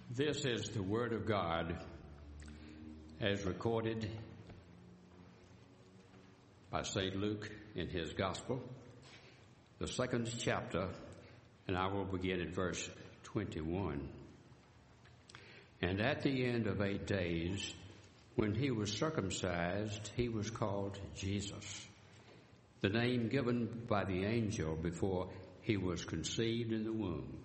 This is the Word of God as recorded by St. Luke in his Gospel, the second chapter, and I will begin at verse 21. And at the end of 8 days, when he was circumcised, he was called Jesus, the name given by the angel before he was conceived in the womb.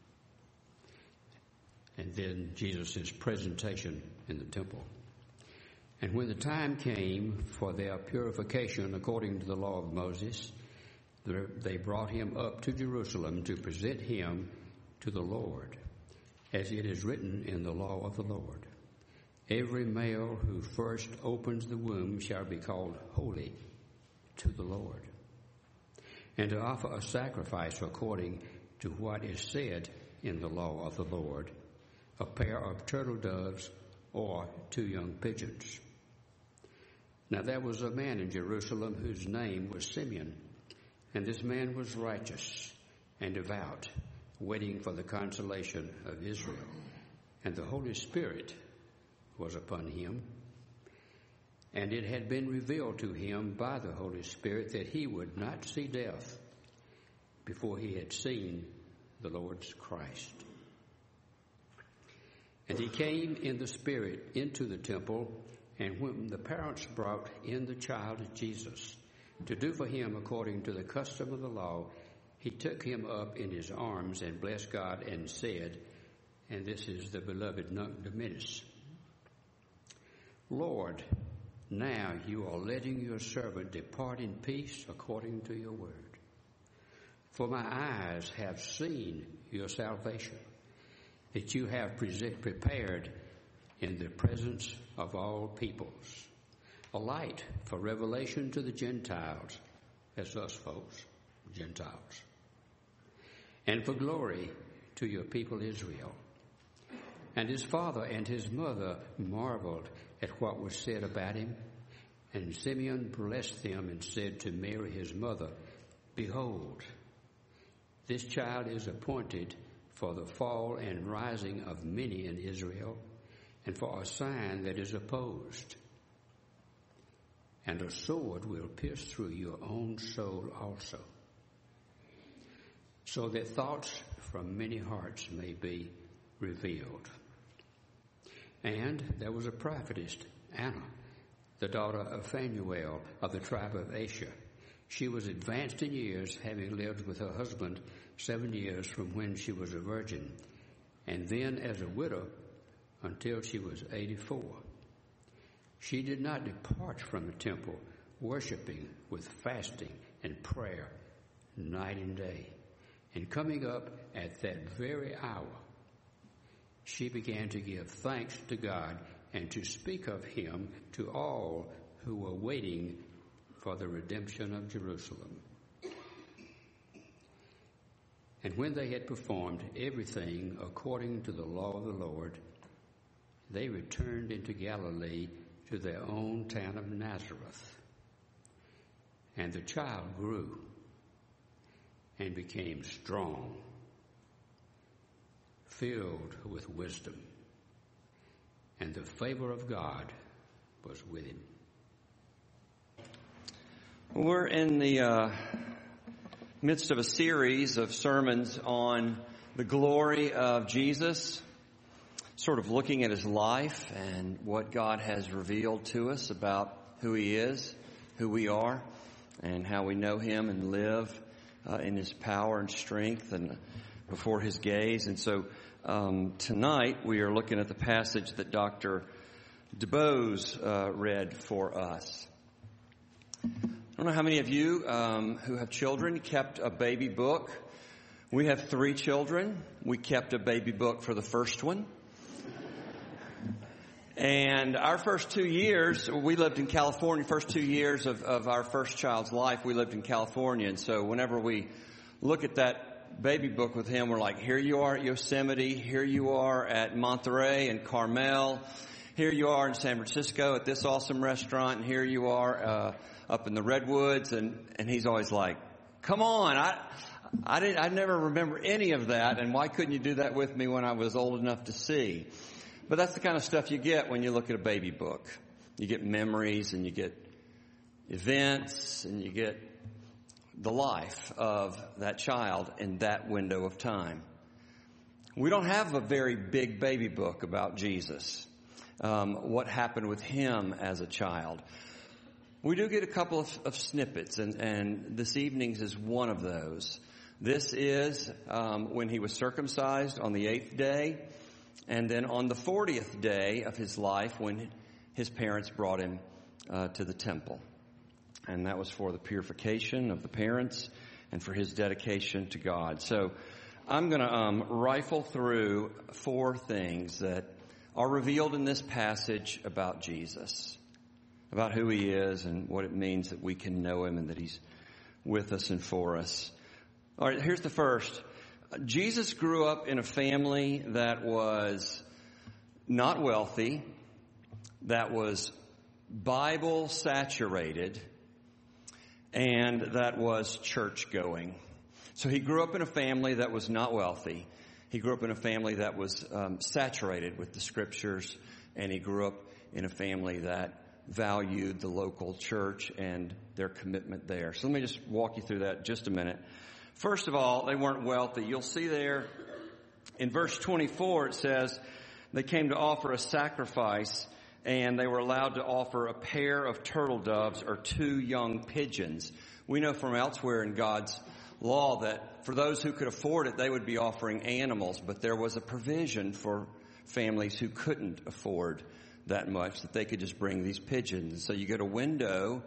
And then Jesus' presentation in the temple. And when the time came for their purification according to the law of Moses, they brought him up to Jerusalem to present him to the Lord, as it is written in the law of the Lord. Every male who first opens the womb shall be called holy to the Lord, and to offer a sacrifice according to what is said in the law of the Lord, a pair of turtle doves or 2 young pigeons. Now there was a man in Jerusalem whose name was Simeon, and this man was righteous and devout, waiting for the consolation of Israel. And the Holy Spirit was upon him, and it had been revealed to him by the Holy Spirit that he would not see death before he had seen the Lord's Christ. And he came in the Spirit into the temple, and when the parents brought in the child Jesus to do for him according to the custom of the law, he took him up in his arms and blessed God and said, and this is the beloved Nunc Dimittis, Lord, now you are letting your servant depart in peace according to your word. For my eyes have seen your salvation, that you have prepared in the presence of all peoples, a light for revelation to the Gentiles, that's us folks, Gentiles, and for glory to your people Israel. And his father and his mother marveled at what was said about him. And Simeon blessed them and said to Mary his mother, Behold, this child is appointed for the fall and rising of many in Israel, and for a sign that is opposed. And a sword will pierce through your own soul also, so that thoughts from many hearts may be revealed. And there was a prophetess, Anna, the daughter of Phanuel of the tribe of Asher. She was advanced in years, having lived with her husband 7 years from when she was a virgin, and then as a widow until she was 84. She did not depart from the temple, worshiping with fasting and prayer night and day. And coming up at that very hour, she began to give thanks to God and to speak of him to all who were waiting for the redemption of Jerusalem. And when they had performed everything according to the law of the Lord, they returned into Galilee to their own town of Nazareth. And the child grew and became strong, filled with wisdom, and the favor of God was with him. We're in the midst of a series of sermons on the glory of Jesus, sort of looking at his life and what God has revealed to us about who he is, who we are, and how we know him and live in his power and strength and before his gaze. And so tonight we are looking at the passage that Dr. DuBose read for us. I don't know how many of you who have children kept a baby book. We have 3 children. We kept a baby book for the first one. And our first 2 years, we lived in California. First 2 years of our first child's life, we lived in California. And so whenever we look at that baby book with him, we're like, here you are at Yosemite. Here you are at Monterey and Carmel. Here you are in San Francisco at this awesome restaurant. And here you are up in the Redwoods. And he's always like, come on, I never remember any of that, and why couldn't you do that with me when I was old enough to see? But that's the kind of stuff you get when you look at a baby book. You get memories, and you get events, and you get the life of that child in that window of time. We don't have a very big baby book about Jesus, what happened with him as a child. We do get a couple of snippets, and this evening's is one of those. This is when he was circumcised on the 8th day, and then on the 40th day of his life when his parents brought him to the temple. And that was for the purification of the parents and for his dedication to God. So I'm going to rifle through 4 things that are revealed in this passage about Jesus, about who he is and what it means that we can know him and that he's with us and for us. All right, here's the first. Jesus grew up in a family that was not wealthy, that was Bible saturated, and that was church going. So he grew up in a family that was not wealthy. He grew up in a family that was saturated with the scriptures, and he grew up in a family that valued the local church and their commitment there. So let me just walk you through that just a minute. First of all, they weren't wealthy. You'll see there in verse 24 it says they came to offer a sacrifice, and they were allowed to offer a pair of turtle doves or 2 young pigeons. We know from elsewhere in God's law that for those who could afford it, they would be offering animals, but there was a provision for families who couldn't afford that much, that they could just bring these pigeons. And so you get a window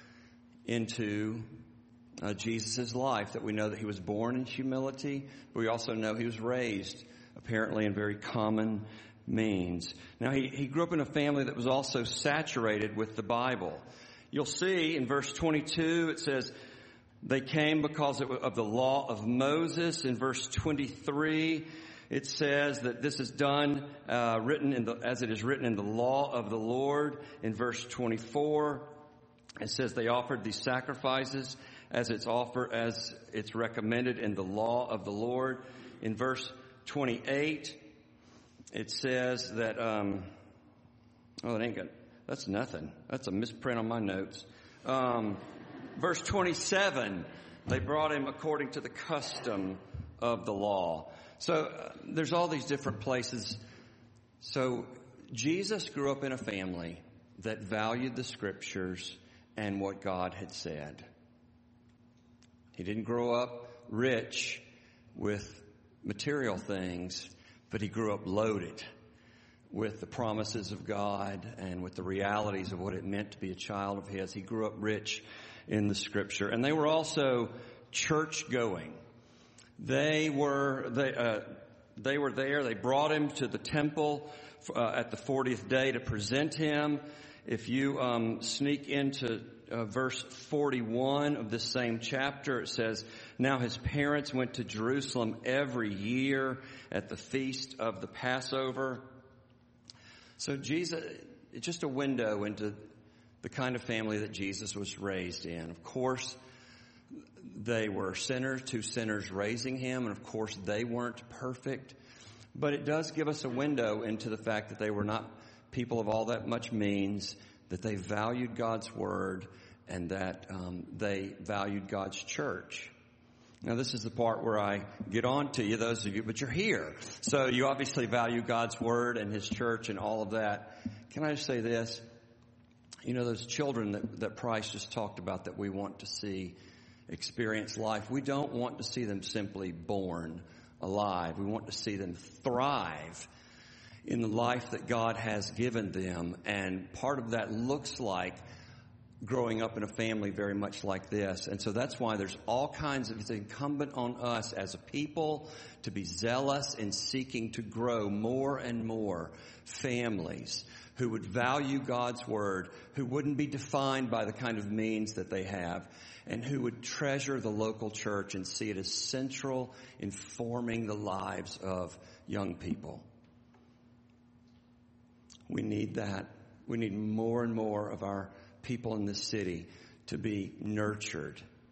into Jesus' life, that we know that he was born in humility, but we also know he was raised apparently in very common means. Now he grew up in a family that was also saturated with the Bible. You'll see in verse 22 it says they came because of the law of Moses. In verse 23 it says that this is done as it is written in the law of the Lord. In verse 24 it says they offered these sacrifices as it's recommended in the law of the Lord. In verse 28 it says that, it ain't good. That's nothing. That's a misprint on my notes. Verse 27, they brought him according to the custom of the law. So there's all these different places. So Jesus grew up in a family that valued the scriptures and what God had said. He didn't grow up rich with material things, but he grew up loaded with the promises of God and with the realities of what it meant to be a child of his. He grew up rich in the scripture. And they were also church going. They were there. They brought him to the temple at the 40th day to present him. If you sneak into verse 41 of this same chapter, it says, now his parents went to Jerusalem every year at the feast of the Passover. So Jesus, it's just a window into the kind of family that Jesus was raised in. Of course, they were sinners, 2 sinners raising him, and of course they weren't perfect. But it does give us a window into the fact that they were not people of all that much means, that they valued God's word, and that they valued God's church. Now, this is the part where I get on to you, those of you, but you're here. So you obviously value God's word and his church and all of that. Can I just say this? You know, those children that Price just talked about that we want to see experience life, we don't want to see them simply born alive. We want to see them thrive in the life that God has given them. And part of that looks like growing up in a family very much like this. And so that's why there's all kinds of, it's incumbent on us as a people to be zealous in seeking to grow more and more families who would value God's word, who wouldn't be defined by the kind of means that they have, and who would treasure the local church and see it as central in forming the lives of young people. We need that. We need more and more of our people in this city to be nurtured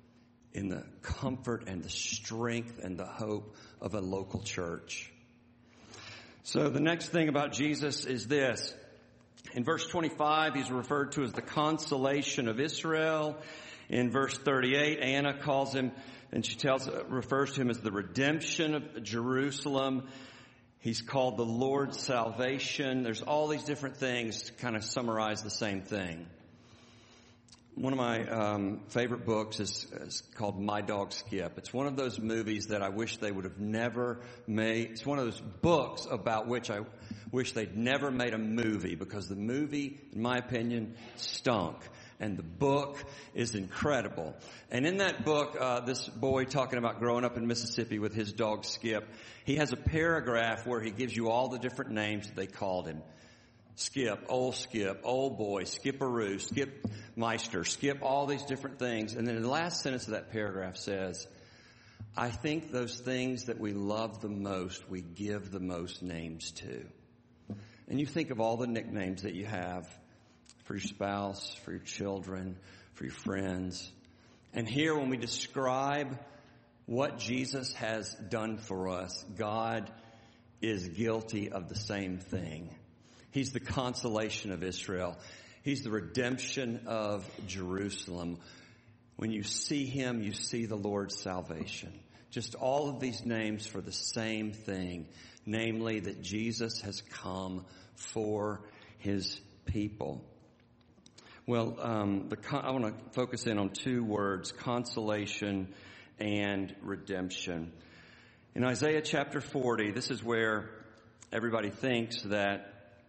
in the comfort and the strength and the hope of a local church. So the next thing about Jesus is this. In verse 25, he's referred to as the consolation of Israel. In verse 38, Anna calls him, and she refers to him as the redemption of Jerusalem. He's called the Lord's salvation. There's all these different things to kind of summarize the same thing. One of my favorite books is called My Dog Skip. It's one of those movies that I wish they would have never made. It's one of those books about which I wish they'd never made a movie, because the movie, in my opinion, stunk. And the book is incredible. And in that book, this boy talking about growing up in Mississippi with his dog Skip, he has a paragraph where he gives you all the different names that they called him. Skip, old boy, Skipperoo, Skip Meister, Skip, all these different things. And then the last sentence of that paragraph says, I think those things that we love the most, we give the most names to. And you think of all the nicknames that you have for your spouse, for your children, for your friends. And here when we describe what Jesus has done for us, God is guilty of the same thing. He's the consolation of Israel. He's the redemption of Jerusalem. When you see him, you see the Lord's salvation. Just all of these names for the same thing, namely that Jesus has come for his people. Well, I want to focus in on two words, consolation and redemption. In Isaiah chapter 40, this is where everybody thinks that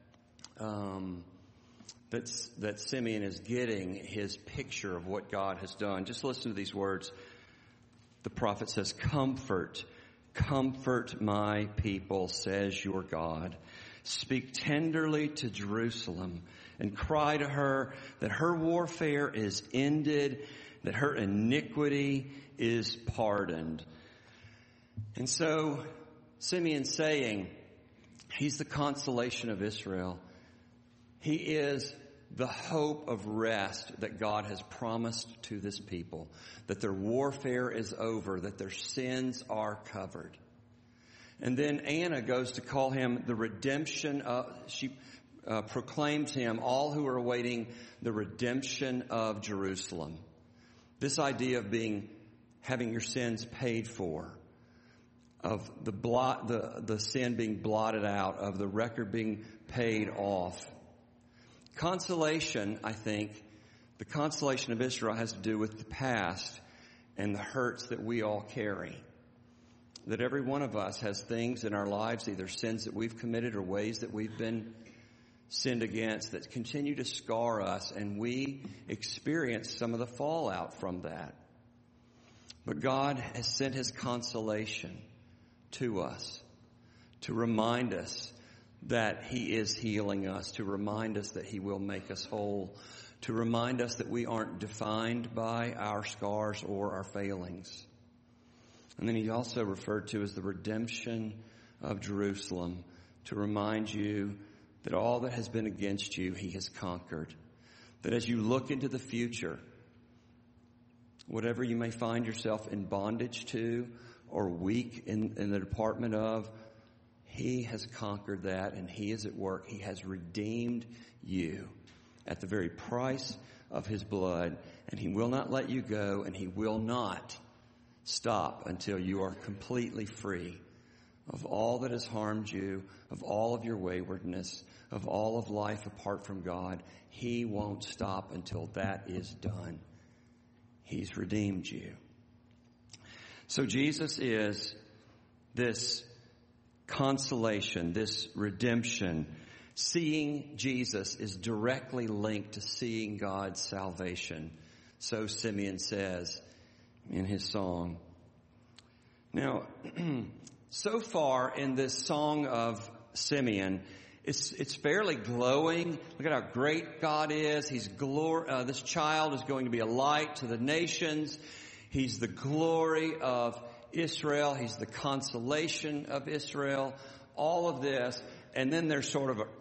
Simeon is getting his picture of what God has done. Just listen to these words. The prophet says, comfort my people, says your God. Speak tenderly to Jerusalem and cry to her that her warfare is ended, that her iniquity is pardoned. And so Simeon's saying, he's the consolation of Israel. He is the hope of rest that God has promised to this people, that their warfare is over, that their sins are covered. And then Anna goes to call him the redemption of, she proclaims him, all who are awaiting the redemption of Jerusalem. This idea of having your sins paid for, of the sin being blotted out, of the record being paid off. Consolation, I think, the consolation of Israel has to do with the past and the hurts that we all carry. That every one of us has things in our lives, either sins that we've committed or ways that we've been sinned against, that continue to scar us, and we experience some of the fallout from that. But God has sent his consolation to us to remind us that he is healing us, to remind us that he will make us whole, to remind us that we aren't defined by our scars or our failings. And then he also referred to as the redemption of Jerusalem, to remind you that all that has been against you, he has conquered. That as you look into the future, whatever you may find yourself in bondage to or weak in the department of, he has conquered that, and he is at work. He has redeemed you at the very price of his blood, and he will not let you go, and he will not stop until you are completely free of all that has harmed you, of all of your waywardness, of all of life apart from God. He won't stop until that is done. He's redeemed you. So Jesus is this consolation, this redemption. Seeing Jesus is directly linked to seeing God's salvation. So Simeon says in his song. Now, so far in this song of Simeon, it's fairly glowing. Look at how great God is. This child is going to be a light to the nations. He's the glory of Israel. He's the consolation of Israel. All of this. And then there's sort of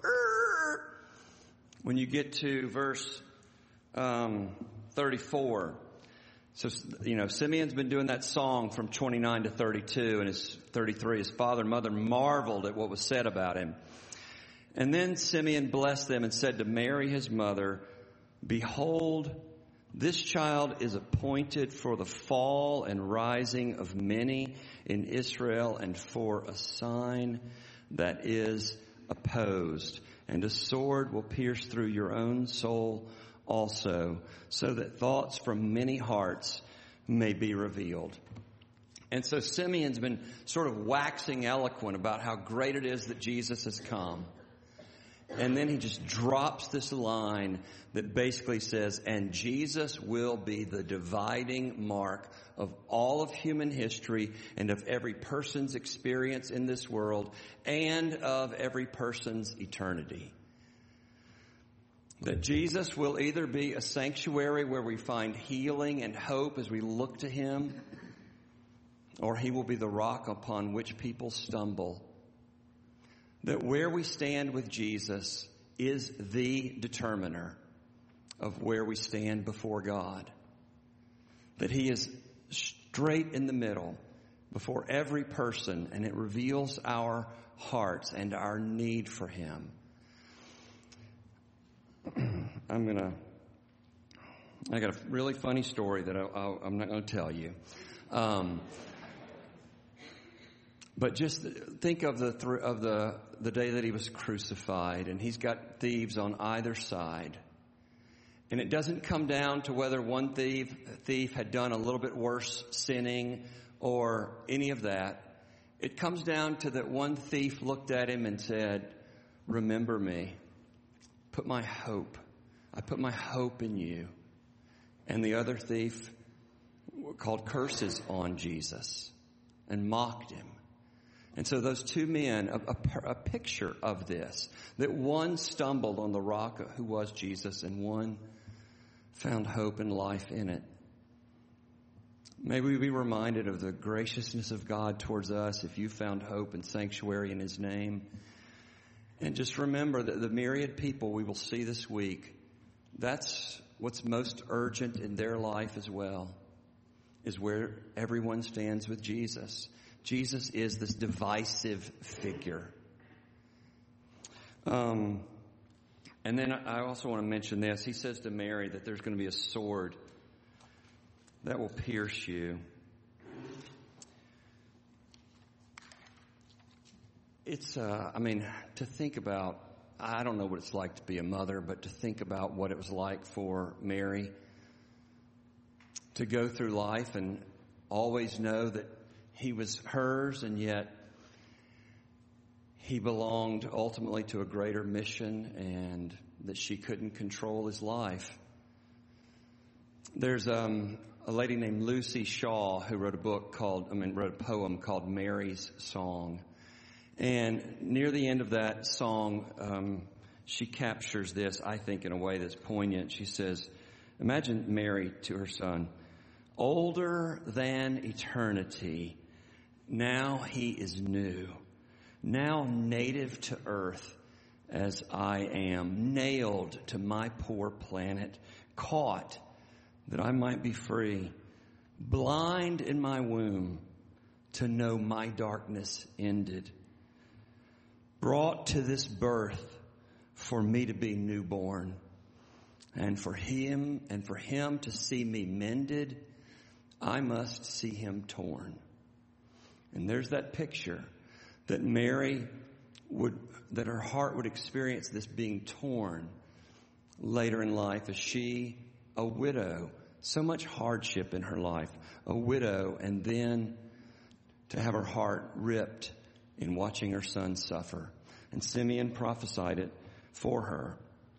when you get to verse 34. So, Simeon's been doing that song from 29 to 32, and his 33. His father and mother marveled at what was said about him. And then Simeon blessed them and said to Mary, his mother, "Behold, this child is appointed for the fall and rising of many in Israel, and for a sign that is opposed. And a sword will pierce through your own soul also, so that thoughts from many hearts may be revealed." And so Simeon's been sort of waxing eloquent about how great it is that Jesus has come. And then he just drops this line that basically says, and Jesus will be the dividing mark of all of human history and of every person's experience in this world and of every person's eternity. That Jesus will either be a sanctuary where we find healing and hope as we look to him, or he will be the rock upon which people stumble. That where we stand with Jesus is the determiner of where we stand before God. That he is straight in the middle before every person, and it reveals our hearts and our need for him. I got a really funny story that I'm not going to tell you. But just think of the day that he was crucified, and he's got thieves on either side. And it doesn't come down to whether one thief had done a little bit worse sinning or any of that. It comes down to that one thief looked at him and said, "Remember me. I put my hope in you." And the other thief called curses on Jesus and mocked him. And so those two men, a picture of this, that one stumbled on the rock who was Jesus, and one found hope and life in it. May we be reminded of the graciousness of God towards us if you found hope and sanctuary in his name. And just remember that the myriad people we will see this week, that's what's most urgent in their life as well, is where everyone stands with Jesus. Jesus is this divisive figure. And then I also want to mention this. He says to Mary that there's going to be a sword that will pierce you. It's, to think about, I don't know what it's like to be a mother, but to think about what it was like for Mary to go through life and always know that he was hers, and yet he belonged ultimately to a greater mission, and that she couldn't control his life. There's a lady named Lucy Shaw who wrote a poem called Mary's Song. And near the end of that song, she captures this, I think, in a way that's poignant. She says, imagine Mary to her son, "Older than eternity, now he is new, now native to earth as I am, nailed to my poor planet, caught that I might be free, blind in my womb to know my darkness ended, brought to this birth for me to be newborn, and for him to see me mended, I must see him torn." And there's that picture that Mary that her heart would experience this being torn later in life as she, a widow, so much hardship in her life, a widow, and then to have her heart ripped in watching her son suffer. And Simeon prophesied it for her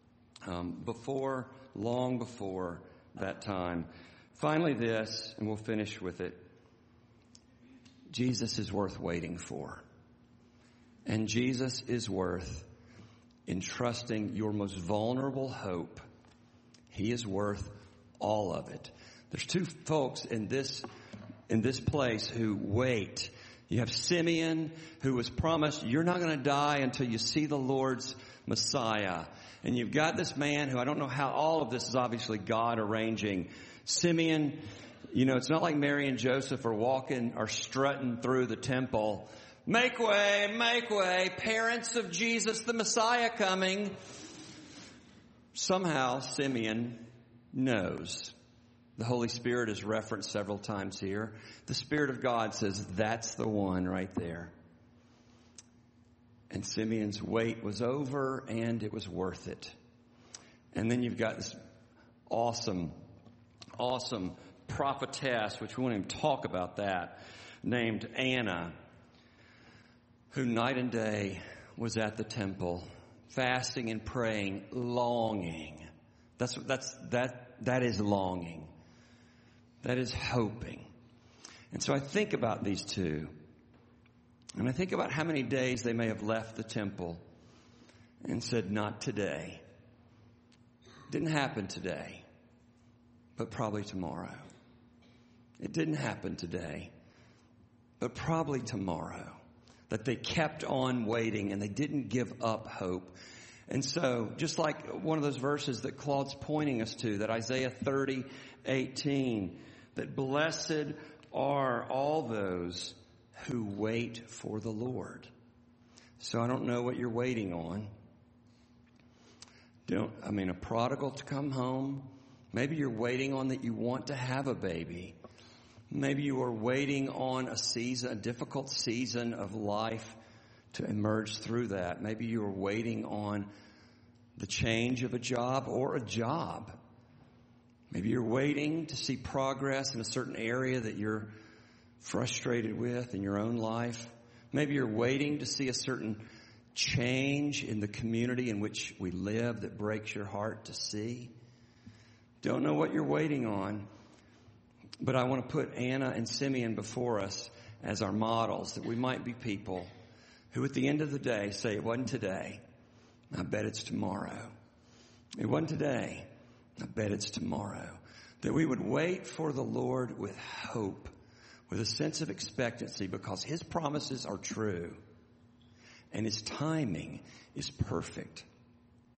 long before that time. Finally this, and we'll finish with it. Jesus is worth waiting for. And Jesus is worth entrusting your most vulnerable hope. He is worth all of it. There's two folks in this place who wait. You have Simeon, who was promised, you're not going to die until you see the Lord's Messiah. And you've got this man who, I don't know how, all of this is obviously God arranging. Simeon You know, it's not like Mary and Joseph are walking or strutting through the temple. Make way, parents of Jesus, the Messiah coming. Somehow Simeon knows. The Holy Spirit is referenced several times here. The Spirit of God says, that's the one right there. And Simeon's wait was over, and it was worth it. And then you've got this awesome prophetess, which we won't even talk about that, named Anna, who night and day was at the temple, fasting and praying, longing. That is longing. That is hoping. And so I think about these two. And I think about how many days they may have left the temple and said, not today. Didn't happen today, but probably tomorrow. It didn't happen today, but probably tomorrow. That they kept on waiting and they didn't give up hope. And so, just like one of those verses that Claude's pointing us to, that Isaiah 30:18, that blessed are all those who wait for the Lord. So I don't know what you're waiting on. A prodigal to come home. Maybe you're waiting on that you want to have a baby. Maybe you are waiting on a difficult season of life to emerge through that. Maybe you are waiting on the change of a job or a job. Maybe you're waiting to see progress in a certain area that you're frustrated with in your own life. Maybe you're waiting to see a certain change in the community in which we live that breaks your heart to see. Don't know what you're waiting on, but I want to put Anna and Simeon before us as our models, that we might be people who at the end of the day say, it wasn't today, I bet it's tomorrow. It wasn't today, I bet it's tomorrow. That we would wait for the Lord with hope, with a sense of expectancy, because His promises are true and His timing is perfect.